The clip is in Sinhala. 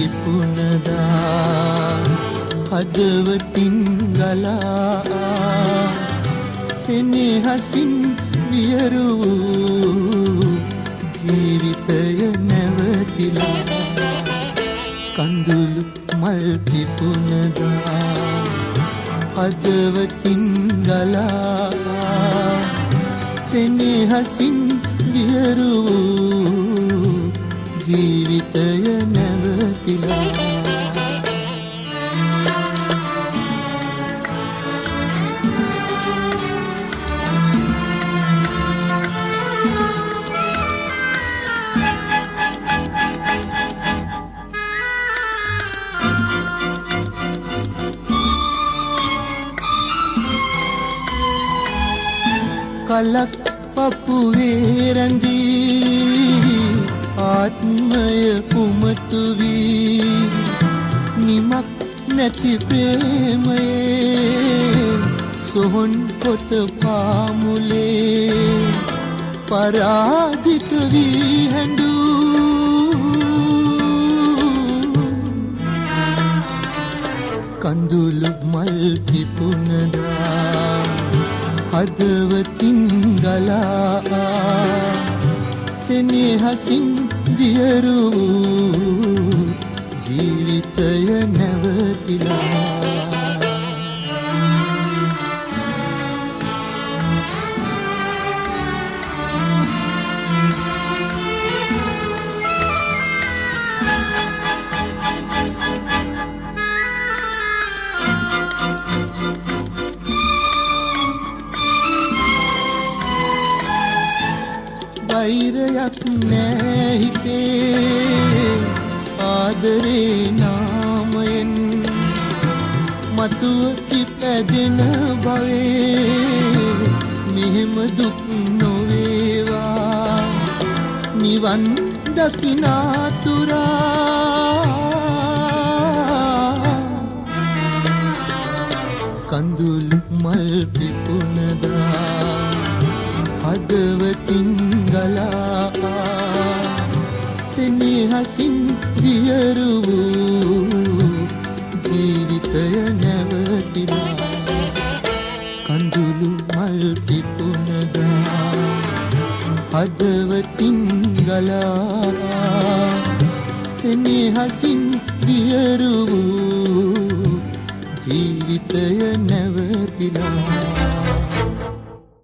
පිපුනදා හදවතින් ගලා සෙනෙහසින් වියරු ජීවිතය නැවතිලා කඳුළු මල් පිපුනදා හදවතින් ගලා සෙනෙහසින් වියරු ජීවිතය නැවතිලා කලක් පපුවේ රැඳී ආත්මය කුමතු වී නිමක් නැති ප්‍රේමයේ සොහොන් කොට පාමුලේ පරාජිත වී හැඬූ කඳුළු මල් පිපුනදා හදවතින් ගලා සෙනෙහසින් වියරු ජීවිතය නැවතිලා වෛරයක් නෑ හිතේ ආදරේ නාමයෙන් මතුව ඉපැදෙන භවේ මෙහෙම දුක් නොවේවා නිවන් දකිනාතුරා කඳුළු මල් පිපුනදා හදවතින් ගලා සෙනෙහසින් වියරු ජීවිතය නැවතිලා කඳුළු මල් පිපුනදා හදවතින් ගලා සෙනෙහසින් වියරු